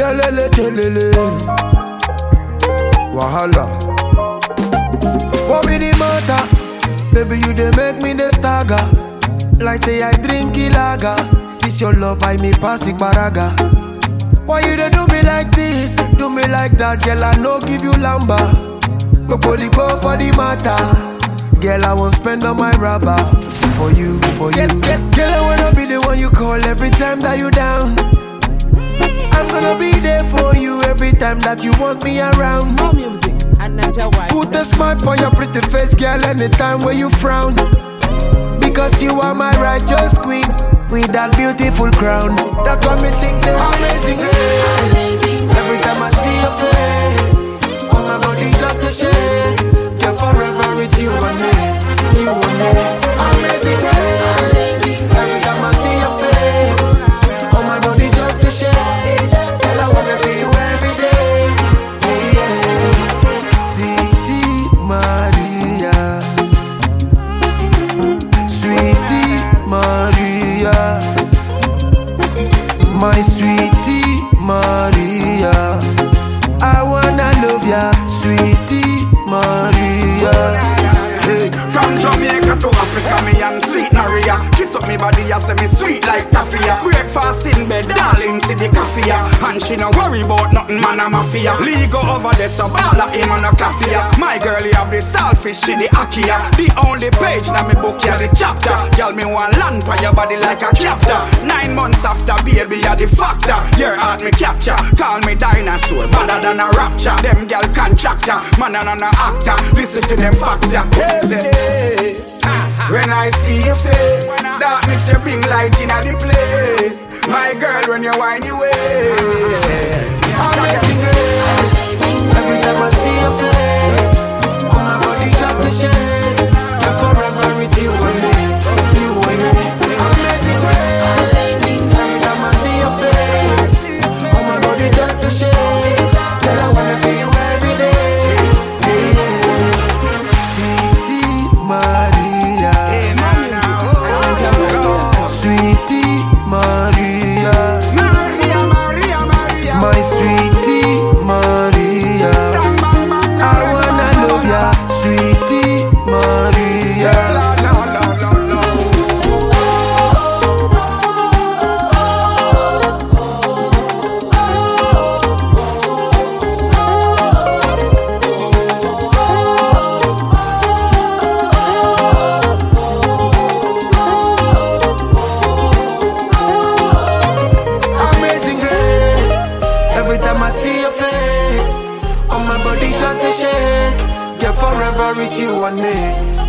Telele, telele. Wahala. What be the matter? Baby, you dey make me the stagger. Like say I drink lager. This your love, I me pass it paraga. Why you dey do me like this? Do me like that, girl, I no give you lamba. Go for the matter. Girl, I won't spend on my rubber. For you, for you. Girl, I wanna be the one you call every time that you down. I'm gonna be there for you every time that you want me around. More music and Naija White. Put a smile on your pretty face, girl, anytime when you frown. Because you are my righteous queen with that beautiful crown. That's why me sing, say amazing grace. Every time I see your face, all my body just a shake. You're forever with you and me, you and me. Amazing grace. Every time I see your face, all my body just a shake. Girl, I wanna see you every day. Yeah. Sweetie Maria, Sweetie Maria, my sweetie Maria, I wanna love ya, sweetie Maria. Hey, from Jamaica to Africa, me and sweet Maria. Kiss up me body, I say me sweet like taffia. Breakfast in bed, darling, see the coffee. And she no worry about nothing, man, I'm a fear. Lee go over there, so all of him on a coffee. My girl, you have the selfish, she the akia. The only page now me book, ya the chapter. Girl, me want land for your body like a captor. 9 months after, baby, you the factor. Your heart me capture, call me dinosaur, better than a rapture. Them girl contractor, man and an actor. Listen to them facts, yeah. Hey, when I see your face, darkness you bring light in the place. My girl, when you whine your way, Amazing grace. Every time I see your face, all my body just a shake. You're forever with you and me, you and me. Amazing grace. Every time I see your face, all my body just a shake. Girl, I wanna see you every day. Yeah. Sweetie Maria, Sweetie Maria, my sweetie Maria, I wanna love ya, sweetie Maria. Amazing grace. Every time I see your face, on my body just a shake. Get forever with you and me,